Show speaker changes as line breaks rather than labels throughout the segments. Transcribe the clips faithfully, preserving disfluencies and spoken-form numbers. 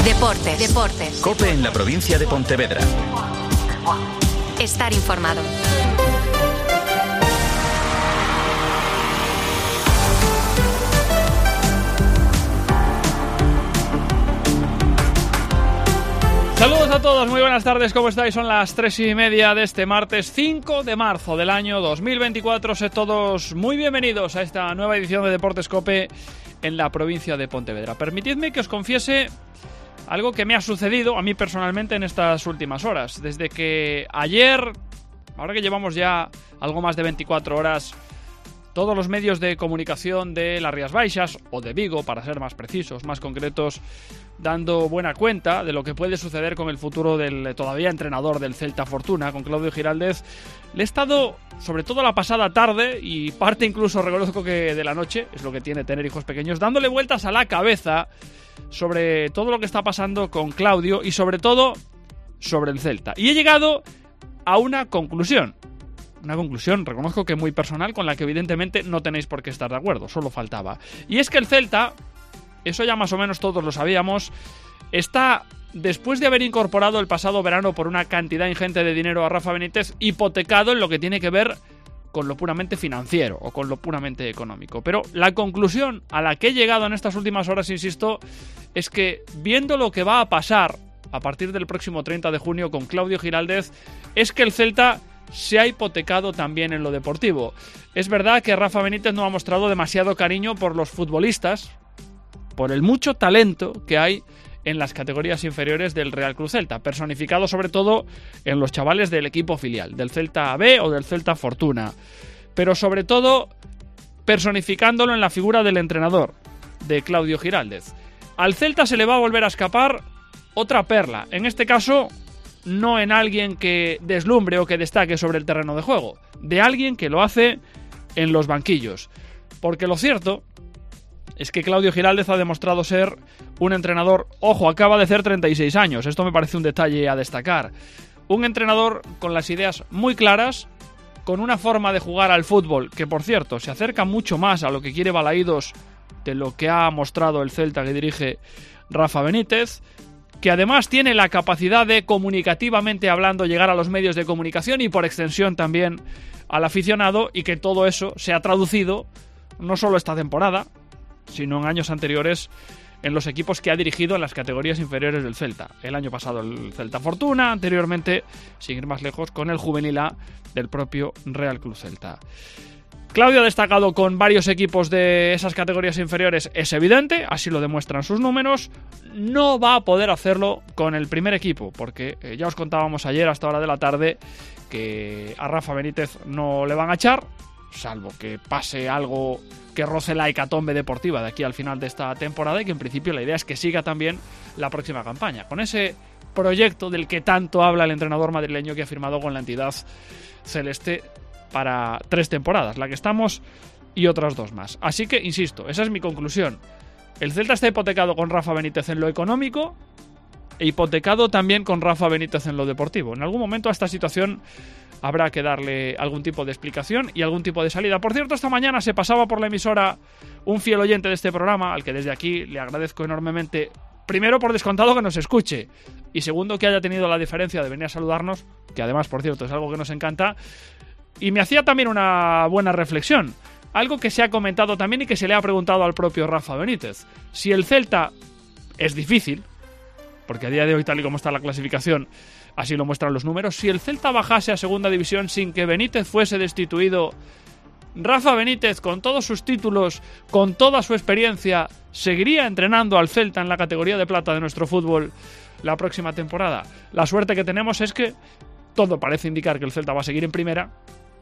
Deportes. Deportes.
COPE en la provincia de Pontevedra.
Estar informado.
Saludos a todos, muy buenas tardes, ¿cómo estáis? Son las tres y media de este martes cinco de marzo del año dos mil veinticuatro. Sed todos muy bienvenidos a esta nueva edición de Deportes COPE en la provincia de Pontevedra. Permitidme que os confiese algo que me ha sucedido a mí personalmente en estas últimas horas. Desde que ayer, ahora que llevamos ya algo más de veinticuatro horas, todos los medios de comunicación de las Rías Baixas, o de Vigo, para ser más precisos, más concretos, dando buena cuenta de lo que puede suceder con el futuro del todavía entrenador del Celta Fortuna, con Claudio Giraldez. Le he estado, sobre todo la pasada tarde, y parte incluso, reconozco que de la noche, es lo que tiene tener hijos pequeños, dándole vueltas a la cabeza sobre todo lo que está pasando con Claudio y sobre todo sobre el Celta. Y he llegado a una conclusión. Una conclusión, reconozco que muy personal, con la que evidentemente no tenéis por qué estar de acuerdo, solo faltaba. Y es que el Celta, eso ya más o menos todos lo sabíamos, está, después de haber incorporado el pasado verano por una cantidad ingente de dinero a Rafa Benítez, hipotecado en lo que tiene que ver con lo puramente financiero o con lo puramente económico. Pero la conclusión a la que he llegado en estas últimas horas, insisto, es que viendo lo que va a pasar a partir del próximo treinta de junio con Claudio Giraldez, es que el Celta se ha hipotecado también en lo deportivo. Es verdad que Rafa Benítez no ha mostrado demasiado cariño por los futbolistas, por el mucho talento que hay en las categorías inferiores del Real Club Celta, personificado sobre todo en los chavales del equipo filial, del Celta B o del Celta Fortuna, pero sobre todo personificándolo en la figura del entrenador, de Claudio Giraldez. Al Celta se le va a volver a escapar otra perla, en este caso no en alguien que deslumbre o que destaque sobre el terreno de juego, de alguien que lo hace en los banquillos. Porque lo cierto es que Claudio Giraldez ha demostrado ser un entrenador, ojo, acaba de hacer treinta y seis años, esto me parece un detalle a destacar, un entrenador con las ideas muy claras, con una forma de jugar al fútbol que, por cierto, se acerca mucho más a lo que quiere Balaídos de lo que ha mostrado el Celta que dirige Rafa Benítez, que además tiene la capacidad de, comunicativamente hablando, llegar a los medios de comunicación y por extensión también al aficionado, y que todo eso se ha traducido no solo esta temporada, sino en años anteriores en los equipos que ha dirigido en las categorías inferiores del Celta. El año pasado el Celta Fortuna, anteriormente, sin ir más lejos, con el Juvenil A del propio Real Club Celta. Claudio ha destacado con varios equipos de esas categorías inferiores, es evidente, así lo demuestran sus números. No va a poder hacerlo con el primer equipo, porque eh, ya os contábamos ayer a esta hora de la tarde que a Rafa Benítez no le van a echar, salvo que pase algo que roce la hecatombe deportiva de aquí al final de esta temporada, y que en principio la idea es que siga también la próxima campaña, con ese proyecto del que tanto habla el entrenador madrileño, que ha firmado con la entidad celeste para tres temporadas, la que estamos y otras dos más. Así que, insisto, esa es mi conclusión. El Celta está hipotecado con Rafa Benítez en lo económico e hipotecado también con Rafa Benítez en lo deportivo. En algún momento a esta situación habrá que darle algún tipo de explicación y algún tipo de salida. Por cierto, esta mañana se pasaba por la emisora un fiel oyente de este programa, al que desde aquí le agradezco enormemente, primero por descontado que nos escuche, y segundo que haya tenido la diferencia de venir a saludarnos, que además, por cierto, es algo que nos encanta. Y me hacía también una buena reflexión, algo que se ha comentado también y que se le ha preguntado al propio Rafa Benítez. Si el Celta es difícil, porque a día de hoy, tal y como está la clasificación, así lo muestran los números, si el Celta bajase a segunda división sin que Benítez fuese destituido, Rafa Benítez, con todos sus títulos, con toda su experiencia, ¿seguiría entrenando al Celta en la categoría de plata de nuestro fútbol la próxima temporada? La suerte que tenemos es que todo parece indicar que el Celta va a seguir en primera,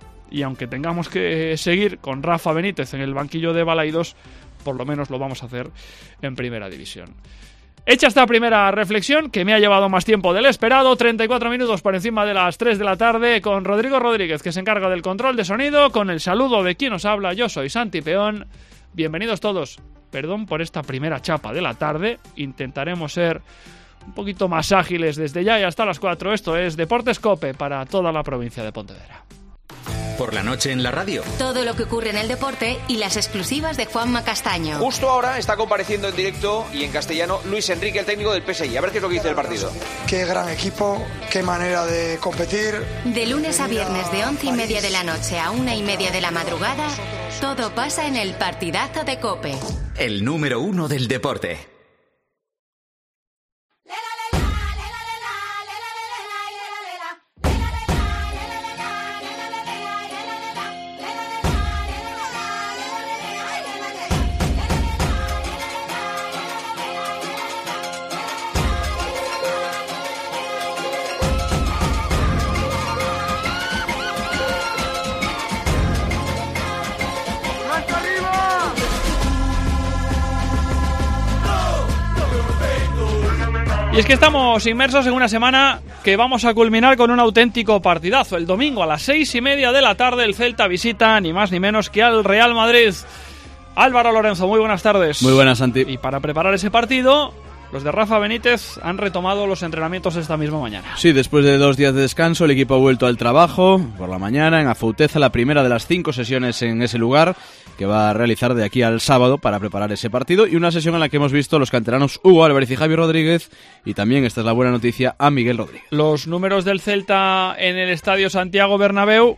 y aunque tengamos que seguir con Rafa Benítez en el banquillo de Balaídos, por lo menos lo vamos a hacer en primera división. Hecha esta primera reflexión, que me ha llevado más tiempo del esperado, treinta y cuatro minutos por encima de las tres de la tarde, con Rodrigo Rodríguez, que se encarga del control de sonido, con el saludo de quien os habla, yo soy Santi Peón. Bienvenidos todos. Perdón por esta primera chapa de la tarde, intentaremos ser un poquito más ágiles desde ya y hasta las cuatro. Esto es Deportes COPE para toda la provincia de Pontevedra.
Por la noche en la radio.
Todo lo que ocurre en el deporte y las exclusivas de Juanma Castaño.
Justo ahora está compareciendo en directo y en castellano Luis Enrique, el técnico del P S G. A ver qué es lo que dice del partido.
Qué gran equipo, qué manera de competir.
De lunes a viernes de once y media de la noche a una y media de la madrugada, todo pasa en el partidazo de COPE.
El número uno del deporte.
Y es que estamos inmersos en una semana que vamos a culminar con un auténtico partidazo. El domingo a las seis y media de la tarde el Celta visita ni más ni menos que al Real Madrid. Álvaro Lorenzo, muy buenas tardes.
Muy buenas, Santi.
Y para preparar ese partido, los de Rafa Benítez han retomado los entrenamientos esta misma mañana.
Sí, después de dos días de descanso, el equipo ha vuelto al trabajo por la mañana en Afouteza, la primera de las cinco sesiones en ese lugar que va a realizar de aquí al sábado para preparar ese partido, y una sesión en la que hemos visto a los canteranos Hugo Álvarez y Javi Rodríguez, y también, esta es la buena noticia, a Miguel Rodríguez.
Los números del Celta en el Estadio Santiago Bernabéu,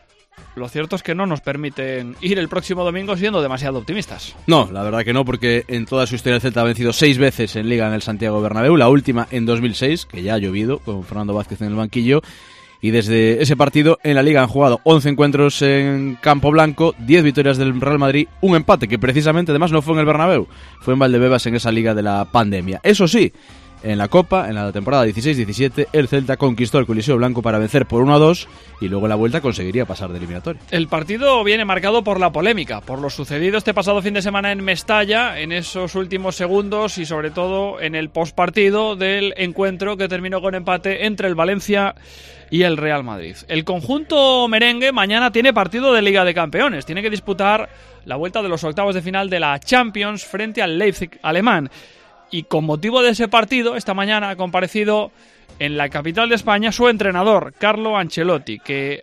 lo cierto es que no nos permiten ir el próximo domingo siendo demasiado optimistas.
No, la verdad que no, porque en toda su historia el Celta ha vencido seis veces en Liga en el Santiago Bernabéu, la última en dos mil seis, que ya ha llovido, con Fernando Vázquez en el banquillo, y desde ese partido en la Liga han jugado once encuentros en campo blanco, diez victorias del Real Madrid, un empate que precisamente además no fue en el Bernabéu, fue en Valdebebas en esa Liga de la pandemia. Eso sí, en la Copa, en la temporada dieciséis diecisiete, el Celta conquistó el Coliseo Blanco para vencer por uno a dos y luego en la vuelta conseguiría pasar de eliminatoria.
El partido viene marcado por la polémica, por lo sucedido este pasado fin de semana en Mestalla, en esos últimos segundos y sobre todo en el postpartido del encuentro que terminó con empate entre el Valencia y el Real Madrid. El conjunto merengue mañana tiene partido de Liga de Campeones, tiene que disputar la vuelta de los octavos de final de la Champions frente al Leipzig alemán. Y con motivo de ese partido, esta mañana ha comparecido en la capital de España su entrenador, Carlo Ancelotti, que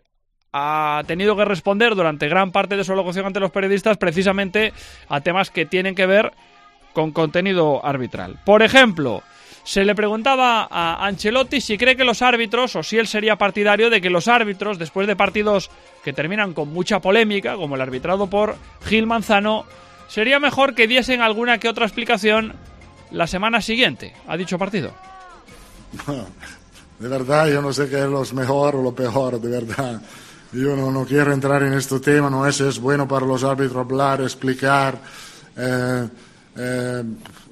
ha tenido que responder durante gran parte de su alocución ante los periodistas precisamente a temas que tienen que ver con contenido arbitral. Por ejemplo, se le preguntaba a Ancelotti si cree que los árbitros, o si él sería partidario de que los árbitros, después de partidos que terminan con mucha polémica, como el arbitrado por Gil Manzano, sería mejor que diesen alguna que otra explicación la semana siguiente, ha dicho partido.
No, de verdad, yo no sé qué es lo mejor o lo peor, de verdad. Yo no, no quiero entrar en este tema, no es, es bueno para los árbitros hablar, explicar. Eh, eh,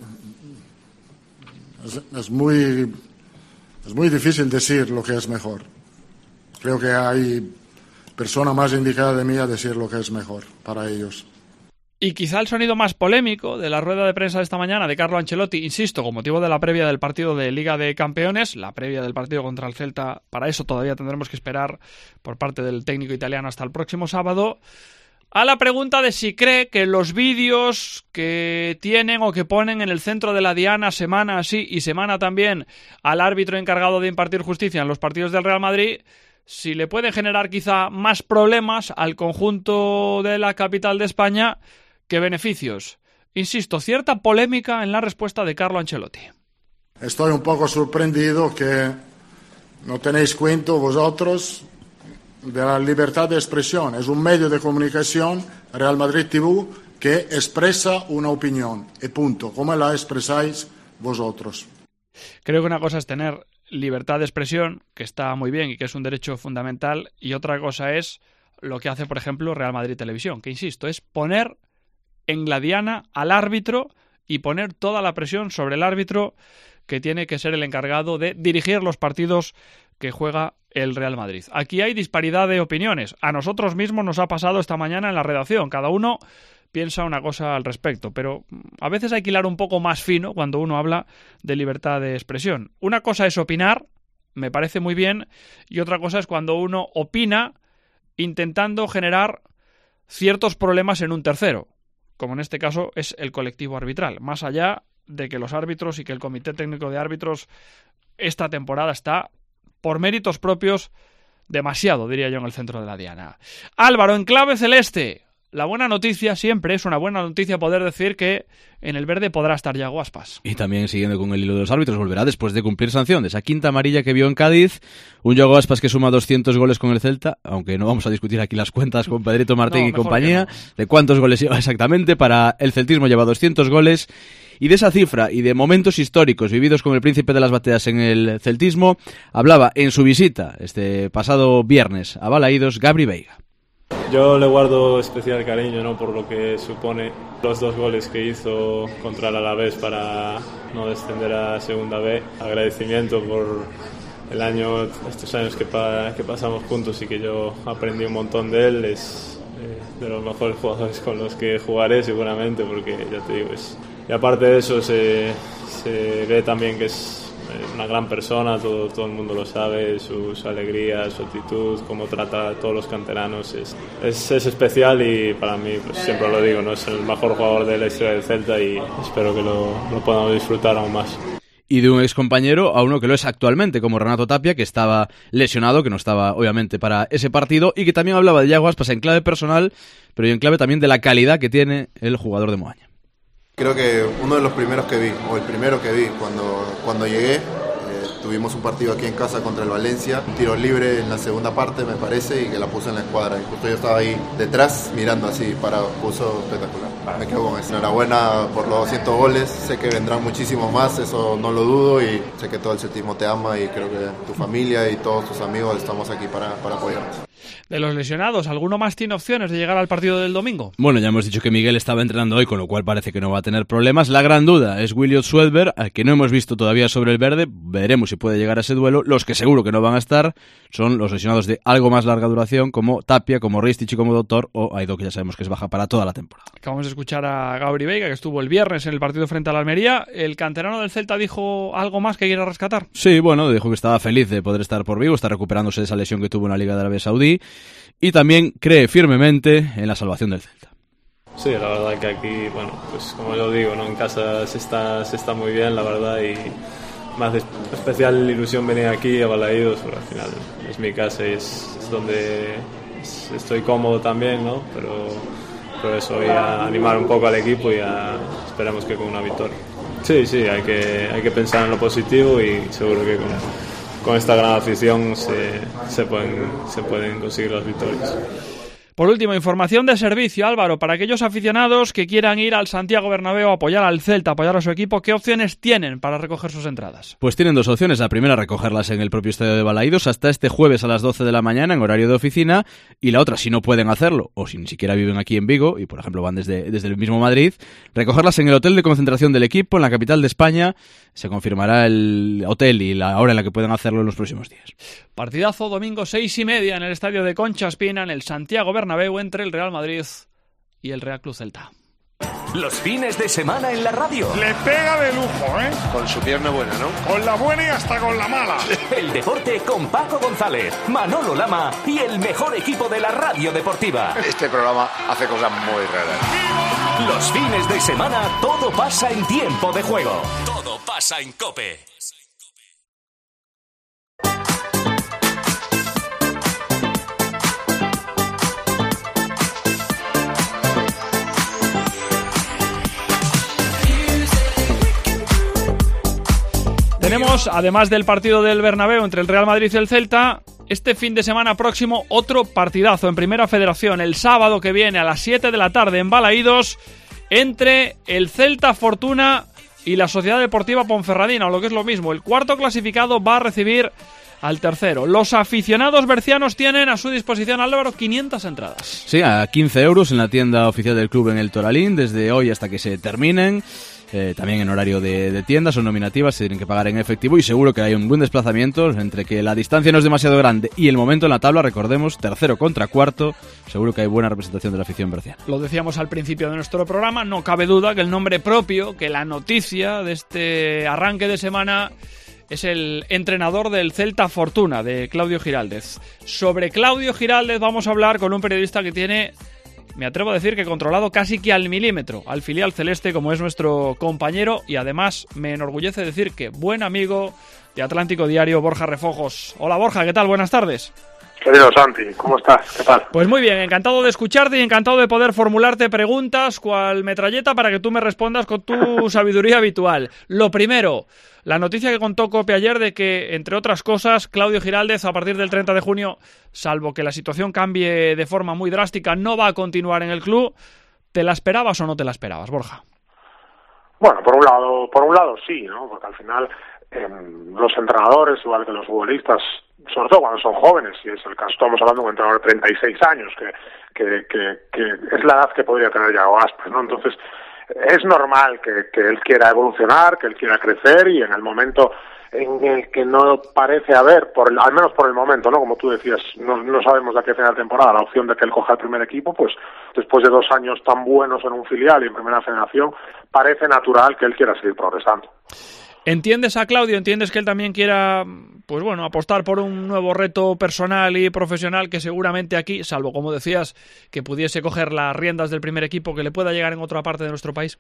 es, es, muy, es muy difícil decir lo que es mejor. Creo que hay persona más indicada de mí a decir lo que es mejor para ellos.
Y quizá el sonido más polémico de la rueda de prensa de esta mañana de Carlo Ancelotti, insisto, con motivo de la previa del partido de Liga de Campeones, la previa del partido contra el Celta, para eso todavía tendremos que esperar por parte del técnico italiano hasta el próximo sábado, a la pregunta de si cree que los vídeos que tienen o que ponen en el centro de la diana semana así y semana también al árbitro encargado de impartir justicia en los partidos del Real Madrid, si le pueden generar quizá más problemas al conjunto de la capital de España ¿qué beneficios? Insisto, cierta polémica en la respuesta de Carlo Ancelotti.
Estoy un poco sorprendido que no tenéis cuenta vosotros de la libertad de expresión. Es un medio de comunicación, Real Madrid T V, que expresa una opinión. Y punto. ¿Cómo la expresáis vosotros?
Creo que una cosa es tener libertad de expresión, que está muy bien y que es un derecho fundamental, y otra cosa es lo que hace, por ejemplo, Real Madrid Televisión, que, insisto, es poner en la diana al árbitro y poner toda la presión sobre el árbitro, que tiene que ser el encargado de dirigir los partidos que juega el Real Madrid. Aquí hay disparidad de opiniones. A nosotros mismos nos ha pasado esta mañana en la redacción. Cada uno piensa una cosa al respecto, pero a veces hay que hilar un poco más fino cuando uno habla de libertad de expresión. Una cosa es opinar, me parece muy bien, y otra cosa es cuando uno opina intentando generar ciertos problemas en un tercero, como en este caso es el colectivo arbitral, más allá de que los árbitros y que el Comité Técnico de Árbitros esta temporada está, por méritos propios, demasiado, diría yo, en el centro de la diana. Álvaro, en clave celeste, la buena noticia, siempre es una buena noticia poder decir que en el verde podrá estar Yago Aspas.
Y también, siguiendo con el hilo de los árbitros, volverá después de cumplir sanción de esa quinta amarilla que vio en Cádiz. Un Yago Aspas que suma doscientos goles con el Celta, aunque no vamos a discutir aquí las cuentas con Pedrito Martín
no,
y compañía,
no.
de cuántos goles lleva exactamente. Para el celtismo lleva doscientos goles. Y de esa cifra y de momentos históricos vividos con el príncipe de las bateas en el celtismo, hablaba en su visita este pasado viernes a Balaídos Gabri Veiga.
Yo le guardo especial cariño, ¿no?, por lo que supone los dos goles que hizo contra el Alavés para no descender a Segunda B. Agradecimiento por el año, estos años que, pa, que pasamos juntos y que yo aprendí un montón de él. Es eh, de los mejores jugadores con los que jugaré seguramente, porque ya te digo, es... Y aparte de eso se, se ve también que es una gran persona, todo, todo el mundo lo sabe, su, su alegría, su actitud, cómo trata a todos los canteranos, es, es, es especial y para mí, pues siempre lo digo, no es el mejor jugador de la historia del Celta y espero que lo, lo podamos disfrutar aún más.
Y de un excompañero a uno que lo es actualmente, como Renato Tapia, que estaba lesionado, que no estaba obviamente para ese partido, y que también hablaba de Yago Aspas en clave personal, pero y en clave también de la calidad que tiene el jugador de Moaña.
Creo que uno de los primeros que vi, o el primero que vi cuando, cuando llegué, eh, tuvimos un partido aquí en casa contra el Valencia, un tiro libre en la segunda parte me parece, y que la puso en la escuadra, y justo yo estaba ahí detrás mirando así, parado, puso espectacular. Me quedo con eso. Enhorabuena por los doscientos goles, sé que vendrán muchísimos más, eso no lo dudo, y sé que todo el celtismo te ama y creo que tu familia y todos tus amigos estamos aquí para, para apoyarte.
De los lesionados, ¿alguno más tiene opciones de llegar al partido del domingo?
Bueno, ya hemos dicho que Miguel estaba entrenando hoy, con lo cual parece que no va a tener problemas. La gran duda es Williot Swedberg, al que no hemos visto todavía sobre el verde. Veremos si puede llegar a ese duelo. Los que seguro que no van a estar son los lesionados de algo más larga duración, como Tapia, como Ristich y como Doctor, o Aidó, que ya sabemos que es baja para toda la temporada.
Acabamos de escuchar a Gabri Veiga, que estuvo el viernes en el partido frente a la Almería. ¿El canterano del Celta dijo algo más que quiera rescatar?
Sí, bueno, dijo que estaba feliz de poder estar por Vigo, está recuperándose de esa lesión que tuvo en la Liga de Arabia Saudí, y también cree firmemente en la salvación del Celta.
Sí, la verdad que aquí, bueno, pues como yo digo, ¿no?, en casa se está, se está muy bien, la verdad, y más de especial ilusión venir aquí a Balaídos, porque al final es mi casa y es, es donde estoy cómodo también, ¿no? Pero, pero eso, voy a animar un poco al equipo y a, esperemos que con una victoria. Sí, sí, hay que, hay que pensar en lo positivo y seguro que con, con esta gran afición se, se, pueden, se pueden conseguir las victorias.
Por último, información de servicio, Álvaro, para aquellos aficionados que quieran ir al Santiago Bernabéu a apoyar al Celta, apoyar a su equipo, ¿qué opciones tienen para recoger sus entradas?
Pues tienen dos opciones. La primera, recogerlas en el propio estadio de Balaídos hasta este jueves a las doce de la mañana en horario de oficina, y la otra, si no pueden hacerlo, o si ni siquiera viven aquí en Vigo y por ejemplo van desde, desde el mismo Madrid, recogerlas en el hotel de concentración del equipo en la capital de España. Se confirmará el hotel y la hora en la que pueden hacerlo en los próximos días.
Partidazo domingo seis y media en el estadio de Concha Espina, en el Santiago Bernabéu, entre el Real Madrid y el Real Club Celta.
Los fines de semana en la radio.
Le pega de lujo, ¿eh?
Con su pierna buena, ¿no?
Con la buena y hasta con la mala.
El deporte con Paco González, Manolo Lama y el mejor equipo de la radio deportiva.
Este programa hace cosas muy raras.
Los fines de semana todo pasa en Tiempo de Juego. Todo pasa en COPE.
Tenemos, además del partido del Bernabéu entre el Real Madrid y el Celta, este fin de semana próximo otro partidazo en Primera Federación, el sábado que viene a las siete de la tarde en Balaídos, entre el Celta Fortuna y la Sociedad Deportiva Ponferradina, o lo que es lo mismo, el cuarto clasificado va a recibir al tercero. Los aficionados bercianos tienen a su disposición, Álvaro, quinientas entradas.
Sí, a quince euros en la tienda oficial del club en el Toralín, desde hoy hasta que se terminen. Eh, también en horario de, de tienda, son nominativas, se tienen que pagar en efectivo y seguro que hay un buen desplazamiento entre que la distancia no es demasiado grande y el momento en la tabla, recordemos, tercero contra cuarto, seguro que hay buena representación de la afición berciana.
Lo decíamos al principio de nuestro programa, no cabe duda que el nombre propio, que la noticia de este arranque de semana es el entrenador del Celta Fortuna, de Claudio Giraldez. Sobre Claudio Giraldez vamos a hablar con un periodista que tiene, me atrevo a decir que controlado casi que al milímetro al filial celeste, como es nuestro compañero, y además me enorgullece decir que buen amigo de Atlántico Diario, Borja Refojos. Hola Borja, ¿qué tal? Buenas tardes.
Querido Santi, ¿cómo estás? ¿Qué tal?
Pues muy bien, encantado de escucharte y encantado de poder formularte preguntas cual metralleta para que tú me respondas con tu sabiduría habitual. Lo primero, la noticia que contó Cope ayer de que, entre otras cosas, Claudio Giraldez, a partir del treinta de junio, salvo que la situación cambie de forma muy drástica, no va a continuar en el club. ¿Te la esperabas o no te la esperabas, Borja?
Bueno, por un lado, por un lado sí, ¿no? Porque al final eh, los entrenadores, igual que los futbolistas, sobre todo cuando son jóvenes, y es el caso, estamos hablando de un entrenador de treinta y seis años, que, que, que, que es la edad que podría tener Yago Aspas, ¿no? Entonces, es normal que, que él quiera evolucionar, que él quiera crecer, y en el momento en el que no parece haber, por el, al menos por el momento, ¿no? Como tú decías, no, no sabemos de aquí a final de temporada la opción de que él coja el primer equipo, pues después de dos años tan buenos en un filial y en primera federación, parece natural que él quiera seguir progresando.
¿Entiendes a Claudio? ¿Entiendes que él también quiera, pues bueno, apostar por un nuevo reto personal y profesional que seguramente aquí, salvo como decías, que pudiese coger las riendas del primer equipo, que le pueda llegar en otra parte de nuestro país?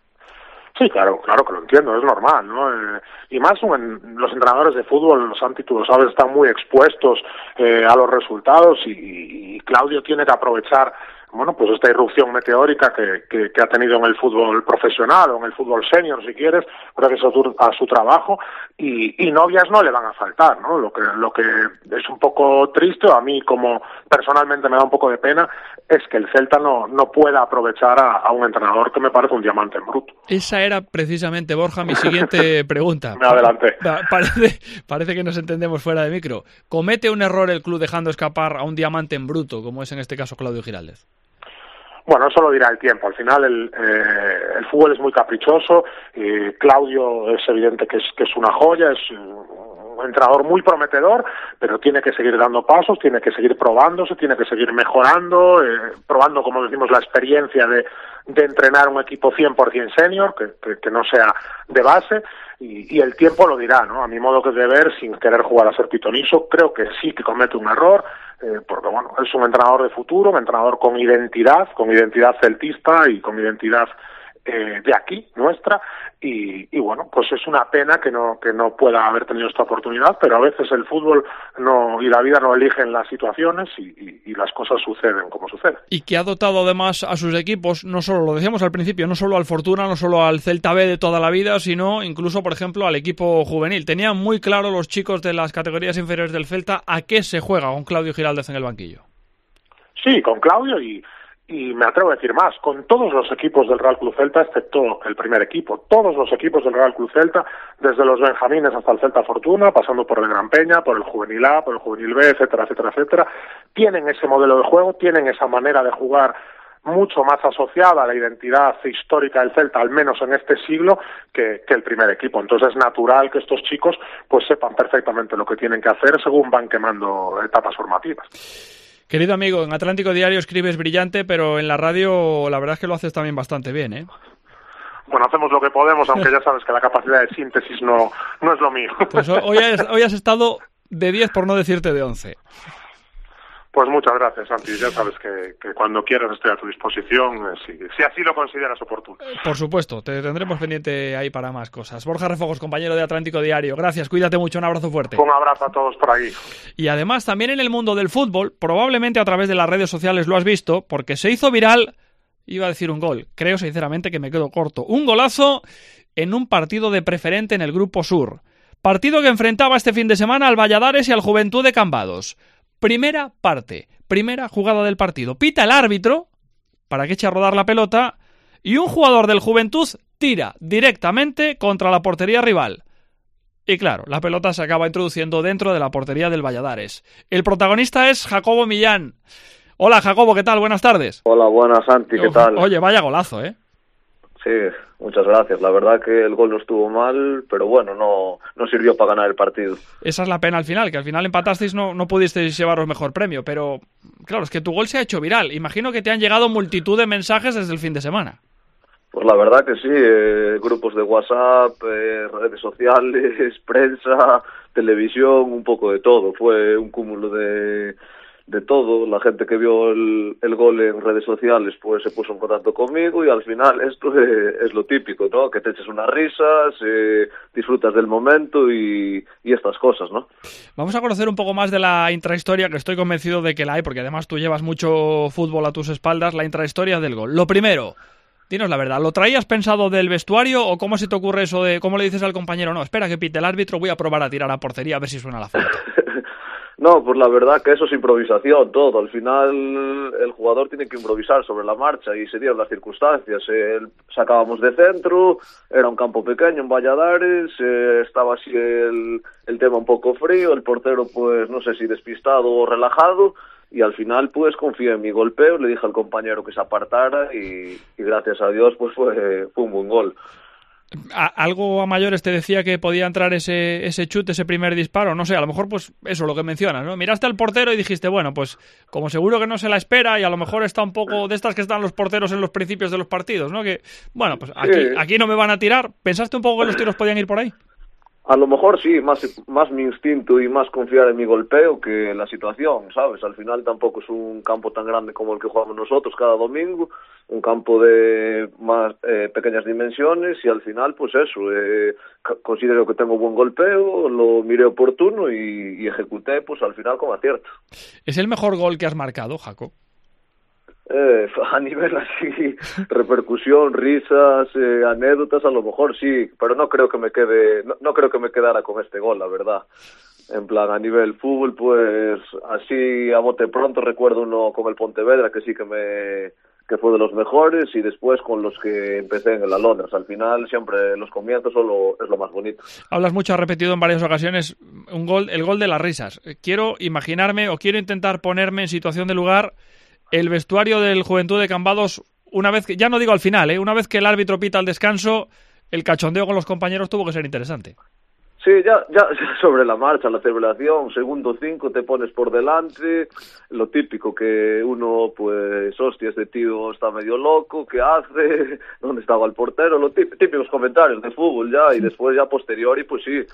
Sí, claro, claro que lo entiendo, es normal, ¿no? Eh, y más en los entrenadores de fútbol, Santi, tú lo sabes, están muy expuestos eh, a los resultados y, y Claudio tiene que aprovechar, bueno, pues esta irrupción meteórica que, que, que ha tenido en el fútbol profesional o en el fútbol senior, si quieres, gracias a, tu, a su trabajo, y, y novias no le van a faltar, ¿no? Lo que, lo que es un poco triste, a mí como personalmente me da un poco de pena, es que el Celta no, no pueda aprovechar a, a un entrenador que me parece un diamante en bruto.
Esa era precisamente, Borja, mi siguiente pregunta.
Me adelanté.
Parece, parece que nos entendemos fuera de micro. ¿Comete un error el club dejando escapar a un diamante en bruto, como es en este caso Claudio Giraldez?
Bueno, eso lo dirá el tiempo. Al final el, eh, el fútbol es muy caprichoso. Eh, Claudio es evidente que es, que es una joya, es un entrenador muy prometedor, pero tiene que seguir dando pasos, tiene que seguir probándose, tiene que seguir mejorando, eh, probando, como decimos, la experiencia de, de entrenar un equipo cien por ciento senior, que, que, que no sea de base, y, y el tiempo lo dirá, ¿no? A mi modo de ver, sin querer jugar a ser pitonizo, creo que sí que comete un error, eh, porque bueno, es un entrenador de futuro, un entrenador con identidad, con identidad celtista y con identidad eh, de aquí, nuestra, y, y bueno, pues es una pena que no que no pueda haber tenido esta oportunidad, pero a veces el fútbol no y la vida no eligen las situaciones y, y, y las cosas suceden como suceden.
Y que ha dotado además a sus equipos, no solo, lo decíamos al principio, no solo al Fortuna, no solo al Celta B de toda la vida, sino incluso, por ejemplo, al equipo juvenil. Tenían muy claro los chicos de las categorías inferiores del Celta a qué se juega con Claudio Giraldez en el banquillo.
Sí, con Claudio y Y me atrevo a decir más, con todos los equipos del Real Club Celta, excepto el primer equipo, todos los equipos del Real Club Celta, desde los benjamines hasta el Celta Fortuna, pasando por el Gran Peña, por el Juvenil A, por el Juvenil B, etcétera, etcétera, etcétera, tienen ese modelo de juego, tienen esa manera de jugar mucho más asociada a la identidad histórica del Celta, al menos en este siglo, que, que el primer equipo. Entonces es natural que estos chicos pues sepan perfectamente lo que tienen que hacer según van quemando etapas formativas.
Querido amigo, en Atlántico Diario escribes brillante, pero en la radio la verdad es que lo haces también bastante bien, ¿eh?
Bueno, hacemos lo que podemos, aunque ya sabes que la capacidad de síntesis no, no es lo mío.
Pues hoy has, hoy has estado de diez, por no decirte de once.
Pues muchas gracias, Santi. Ya sabes que, que cuando quieras estoy a tu disposición, si, si así lo consideras oportuno.
Por supuesto, te tendremos pendiente ahí para más cosas. Borja Refogos, compañero de Atlántico Diario. Gracias, cuídate mucho, un abrazo fuerte.
Un abrazo a todos por ahí.
Y además, también en el mundo del fútbol, probablemente a través de las redes sociales lo has visto, porque se hizo viral, iba a decir un gol, creo sinceramente que me quedo corto, un golazo en un partido de preferente en el Grupo Sur. Partido que enfrentaba este fin de semana al Valladares y al Juventud de Cambados. Primera parte, primera jugada del partido. Pita el árbitro para que eche a rodar la pelota y un jugador del Juventud tira directamente contra la portería rival. Y claro, la pelota se acaba introduciendo dentro de la portería del Valladares. El protagonista es Jacobo Millán. Hola Jacobo, ¿qué tal? Buenas tardes.
Hola, buenas Santi, ¿qué tal?
Oye, vaya golazo, ¿eh?
Sí, muchas gracias. La verdad que el gol no estuvo mal, pero bueno, no, no sirvió para ganar el partido.
Esa es la pena al final, que al final empatasteis, no, no pudisteis llevaros mejor premio, pero claro, es que tu gol se ha hecho viral. Imagino que te han llegado multitud de mensajes desde el fin de semana.
Pues la verdad que sí, eh, grupos de WhatsApp, eh, redes sociales, prensa, televisión, un poco de todo. Fue un cúmulo de, de todo. La gente que vio el, el gol en redes sociales pues se puso en contacto conmigo y al final esto es, es lo típico, ¿no? Que te eches unas risas, eh, disfrutas del momento y, y estas cosas, ¿no?
Vamos a conocer un poco más de la intrahistoria, que estoy convencido de que la hay, porque además tú llevas mucho fútbol a tus espaldas, la intrahistoria del gol. Lo primero, dinos la verdad, ¿lo traías pensado del vestuario o cómo se te ocurre eso de, cómo le dices al compañero, no, espera que pite el árbitro, voy a probar a tirar a portería a ver si suena la falta?
No, pues la verdad que eso es improvisación todo. Al final el jugador tiene que improvisar sobre la marcha y se dieron las circunstancias. Eh, sacábamos de centro, era un campo pequeño en Valladares, eh, estaba así el, el tema un poco frío, el portero pues no sé si despistado o relajado y al final pues confié en mi golpeo, le dije al compañero que se apartara y, y gracias a Dios pues fue, fue un buen gol.
¿A, algo a mayores te decía que podía entrar ese, ese chute, ese primer disparo? No sé, a lo mejor pues eso, lo que mencionas, ¿no? Miraste al portero y dijiste, bueno, pues como seguro que no se la espera y a lo mejor está un poco de estas que están los porteros en los principios de los partidos, ¿no? Que, bueno, pues aquí, sí. aquí no me van a tirar. ¿Pensaste un poco que los tiros podían ir por ahí?
A lo mejor sí, más, más mi instinto y más confiar en mi golpeo que la situación, ¿sabes? Al final tampoco es un campo tan grande como el que jugamos nosotros cada domingo, un campo de más eh, pequeñas dimensiones y al final, pues eso, eh, considero que tengo buen golpeo, lo miré oportuno y, y ejecuté, pues al final con acierto.
¿Es el mejor gol que has marcado, Jaco?
Eh, a nivel así, repercusión, risas, eh, anécdotas, a lo mejor sí, pero no creo que me quede, no, no creo que me quedara con este gol, la verdad. En plan, a nivel fútbol, pues así a bote pronto recuerdo uno con el Pontevedra que sí que me que fue de los mejores y después con los que empecé en el Alondras. Al final siempre los comienzos son lo, es lo más bonito.
Hablas mucho, has repetido en varias ocasiones un gol, el gol de las risas. Quiero imaginarme o quiero intentar ponerme en situación de lugar el vestuario del Juventud de Cambados, una vez que, ya no digo al final, ¿eh? Una vez que el árbitro pita al descanso, el cachondeo con los compañeros tuvo que ser interesante.
Sí, ya, ya sobre la marcha, la celebración, segundo cinco, te pones por delante, lo típico que uno, pues, hostia, este tío está medio loco, ¿qué hace? ¿Dónde estaba el portero? Los típicos comentarios de fútbol ya, y después ya posteriori, pues sí,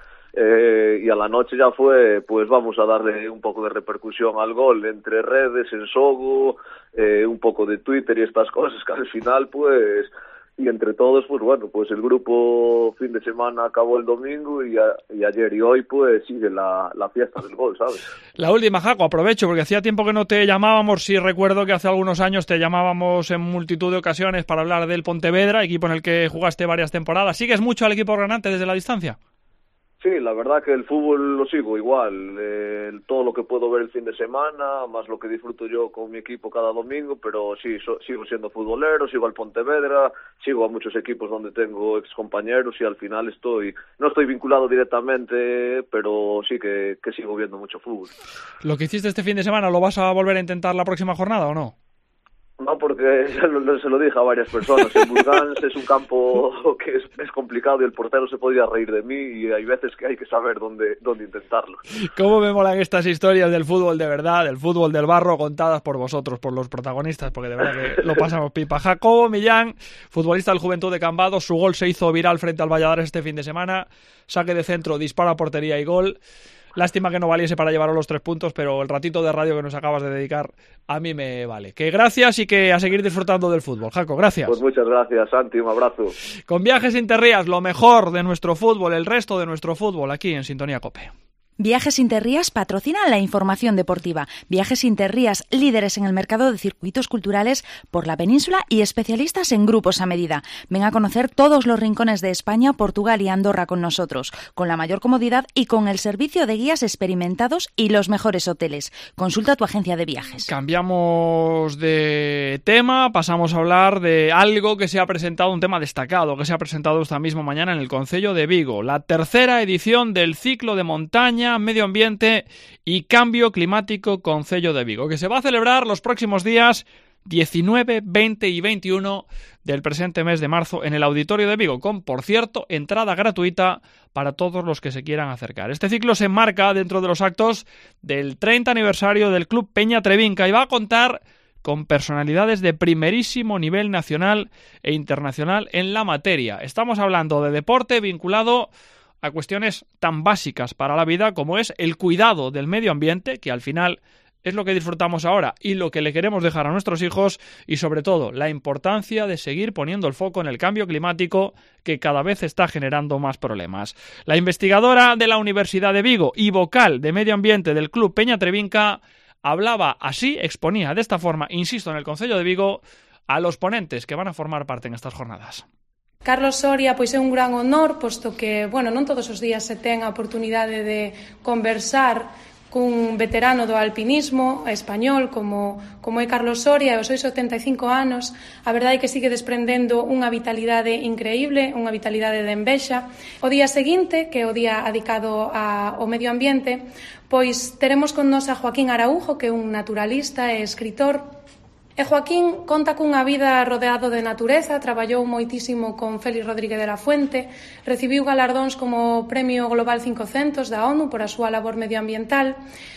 eh, y a la noche ya fue, pues vamos a darle un poco de repercusión al gol, entre redes, en Sogo, eh, un poco de Twitter y estas cosas, que al final, pues... Y entre todos, pues bueno, pues el grupo fin de semana acabó el domingo y, a, y ayer y hoy pues sigue la, la fiesta del gol, ¿sabes?
La última, Jaco, aprovecho porque hacía tiempo que no te llamábamos. Sí, recuerdo que hace algunos años te llamábamos en multitud de ocasiones para hablar del Pontevedra, equipo en el que jugaste varias temporadas. ¿Sigues mucho al equipo granate desde la distancia?
Sí, la verdad que el fútbol lo sigo igual, eh, todo lo que puedo ver el fin de semana, más lo que disfruto yo con mi equipo cada domingo, pero sí, so, sigo siendo futbolero, sigo al Pontevedra, sigo a muchos equipos donde tengo excompañeros y al final estoy, no estoy vinculado directamente, pero sí que, que sigo viendo mucho fútbol.
¿Lo que hiciste este fin de semana lo vas a volver a intentar la próxima jornada o no?
No, porque se lo, se lo dije a varias personas. En Burgans es un campo que es, es complicado y el portero se podría reír de mí y hay veces que hay que saber dónde, dónde intentarlo.
¿Cómo me molan estas historias del fútbol de verdad, del fútbol del barro, contadas por vosotros, por los protagonistas? Porque de verdad que lo pasamos pipa. Jacobo Millán, futbolista del Juventud de Cambados, su gol se hizo viral frente al Valladares este fin de semana. Saque de centro, disparo a portería y gol. Lástima que no valiese para llevar los tres puntos, pero el ratito de radio que nos acabas de dedicar a mí me vale. Que gracias y que a seguir disfrutando del fútbol. Jaco, gracias.
Pues muchas gracias, Santi, un abrazo.
Con Viajes Interrías, lo mejor de nuestro fútbol, el resto de nuestro fútbol, aquí en Sintonía COPE.
Viajes Interrías patrocina la información deportiva. Viajes Interrías, líderes en el mercado de circuitos culturales por la península y especialistas en grupos a medida. Ven a conocer todos los rincones de España, Portugal y Andorra con nosotros, con la mayor comodidad y con el servicio de guías experimentados y los mejores hoteles. Consulta tu agencia de viajes.
Cambiamos de tema, pasamos a hablar de algo que se ha presentado, un tema destacado, que se ha presentado esta misma mañana en el Concello de Vigo, la tercera edición del ciclo de montaña, medio ambiente y cambio climático Concello de Vigo, que se va a celebrar los próximos días diecinueve, veinte y veintiuno del presente mes de marzo en el Auditorio de Vigo, con, por cierto, entrada gratuita para todos los que se quieran acercar. Este ciclo se enmarca dentro de los actos del treinta aniversario del Club Peña Trevinca y va a contar con personalidades de primerísimo nivel nacional e internacional en la materia. Estamos hablando de deporte vinculado a cuestiones tan básicas para la vida como es el cuidado del medio ambiente, que al final es lo que disfrutamos ahora y lo que le queremos dejar a nuestros hijos, y sobre todo la importancia de seguir poniendo el foco en el cambio climático, que cada vez está generando más problemas. La investigadora de la Universidad de Vigo y vocal de Medio Ambiente del Club Peña Trevinca hablaba así, exponía de esta forma, insisto, en el Concello de Vigo, a los ponentes que van a formar parte en estas jornadas.
Carlos Soria, pois é un gran honor, posto que, bueno, non todos os días se ten a oportunidade de conversar cun veterano do alpinismo español como, como é Carlos Soria, e aos seus setenta e cinco anos, a verdade é que sigue desprendendo unha vitalidade increíble, unha vitalidade de envexa. O día seguinte, que é o día dedicado ao medio ambiente, pois teremos con nos a Joaquín Araujo, que é un naturalista e escritor. E Joaquín conta cunha vida rodeado de natureza, traballou moitísimo con Félix Rodríguez de la Fuente, recibiu galardóns como Premio Global quinhentos da ONU por a súa labor medioambiental.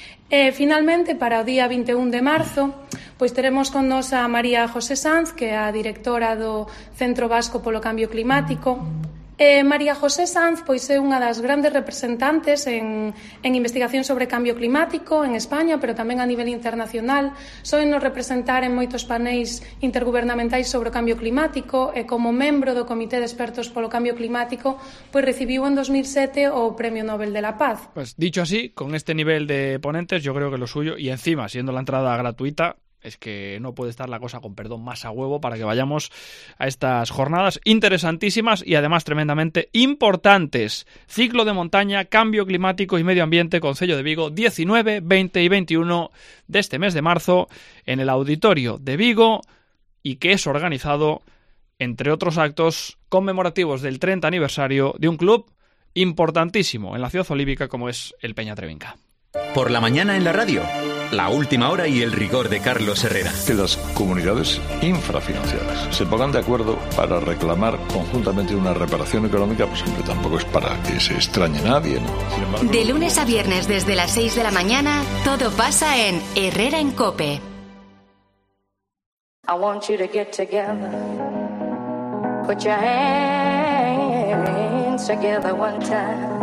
E, finalmente, para o día vinte e un de marzo, pois teremos con nos a María José Sanz, que é a directora do Centro Vasco polo Cambio Climático. Eh, María José Sanz pois é unha das grandes representantes en, en investigación sobre cambio climático en España, pero tamén a nivel internacional. Soen-nos representar en moitos paneis intergubernamentais sobre o cambio climático, e como membro do Comité de Expertos polo Cambio Climático, pois recibiu en dos mil sete o Premio Nobel de la Paz.
Pues dicho así, con este nivel de ponentes, yo creo que lo suyo, y encima siendo la entrada gratuita, es que no puede estar la cosa, con perdón, más a huevo para que vayamos a estas jornadas interesantísimas y además tremendamente importantes. Ciclo de montaña, cambio climático y medio ambiente, Concello de Vigo, diecinueve, veinte y veintiuno de este mes de marzo en el Auditorio de Vigo, y que es organizado, entre otros actos, conmemorativos del treinta aniversario de un club importantísimo en la ciudad olímpica como es el Peña Trevinca.
Por la mañana en la radio, la última hora y el rigor de Carlos Herrera.
Que las comunidades infrafinanciadas se pongan de acuerdo para reclamar conjuntamente una reparación económica, pues siempre tampoco es para que se extrañe nadie, ¿no? Sin embargo,
de lunes a viernes desde las seis de la mañana, todo pasa en Herrera en COPE.
I want you to get together. Put your hands together one time.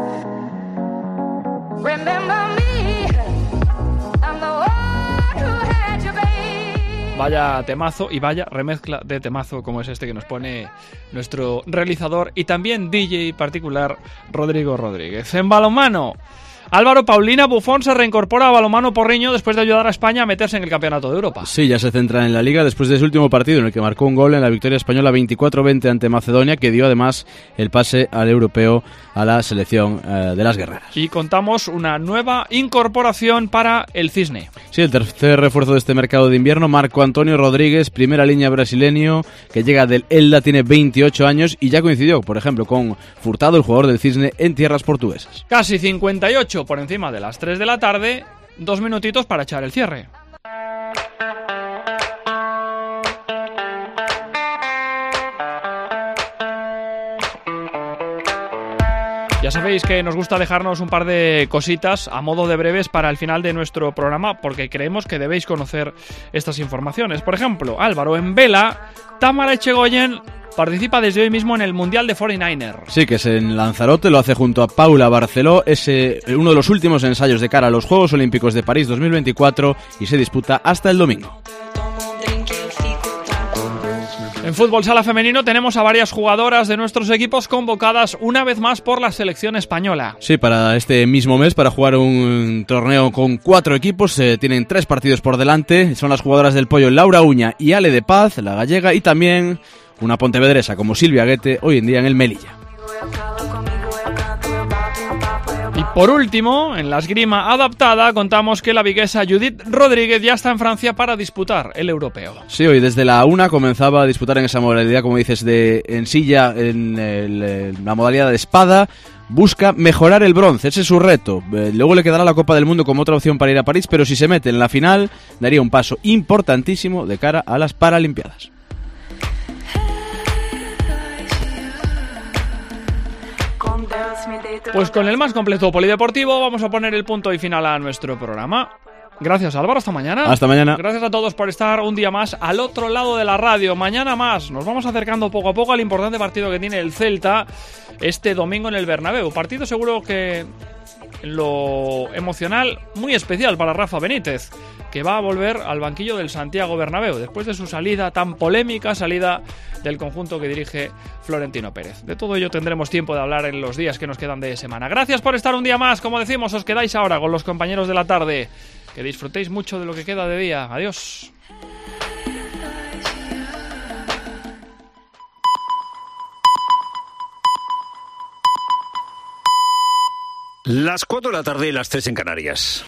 Remember me, I'm the one who had you, babe.
Vaya temazo y vaya remezcla de temazo como es este que nos pone nuestro realizador y también D J particular Rodrigo Rodríguez. En balonmano, Álvaro Paulina Buffon se reincorpora a Balonmano Porriño después de ayudar a España a meterse en el Campeonato de Europa.
Sí, ya se centra en la Liga después de su último partido en el que marcó un gol en la victoria española veinticuatro veinte ante Macedonia, que dio además el pase al europeo a la selección eh, de las guerreras.
Y contamos una nueva incorporación para el Cisne.
Sí, el tercer refuerzo de este mercado de invierno, Marco Antonio Rodríguez, primera línea brasileño, que llega del Elda, tiene veintiocho años y ya coincidió, por ejemplo, con Furtado, el jugador del Cisne, en tierras portuguesas.
Casi cincuenta y ocho por encima de las tres de la tarde, dos minutitos para echar el cierre. Ya sabéis que nos gusta dejarnos un par de cositas a modo de breves para el final de nuestro programa, porque creemos que debéis conocer estas informaciones. Por ejemplo, Álvaro, en vela, Tamara Echegoyen participa desde hoy mismo en el Mundial de cuarenta y nueve ers.
Sí, que es en Lanzarote, lo hace junto a Paula Barceló, es eh, uno de los últimos ensayos de cara a los Juegos Olímpicos de París dos mil veinticuatro y se disputa hasta el domingo.
En fútbol sala femenino tenemos a varias jugadoras de nuestros equipos convocadas una vez más por la selección española.
Sí, para este mismo mes, para jugar un torneo con cuatro equipos, eh, tienen tres partidos por delante. Son las jugadoras del Pollo Laura Uña y Ale de Paz, la gallega, y también una pontevedresa como Silvia Guete, hoy en día en el Melilla.
Y por último, en la esgrima adaptada, contamos que la viguesa Judith Rodríguez ya está en Francia para disputar el europeo.
Sí, hoy desde la una comenzaba a disputar en esa modalidad, como dices, de en silla, en, el, en la modalidad de espada. Busca mejorar el bronce, ese es su reto. Eh, luego le quedará la Copa del Mundo como otra opción para ir a París, pero si se mete en la final, daría un paso importantísimo de cara a las Paralimpiadas.
Pues con el más completo polideportivo vamos a poner el punto y final a nuestro programa. Gracias, Álvaro, hasta mañana.
Hasta mañana.
Gracias a todos por estar un día más al otro lado de la radio. Mañana más. Nos vamos acercando poco a poco al importante partido que tiene el Celta este domingo en el Bernabéu. Partido seguro que en lo emocional muy especial para Rafa Benítez. que va a volver al banquillo del Santiago Bernabéu, después de su salida tan polémica, salida del conjunto que dirige Florentino Pérez. De todo ello tendremos tiempo de hablar en los días que nos quedan de semana. Gracias por estar un día más, como decimos, os quedáis ahora con los compañeros de la tarde. Que disfrutéis mucho de lo que queda de día. Adiós.
Las cuatro de la tarde y las tres en Canarias.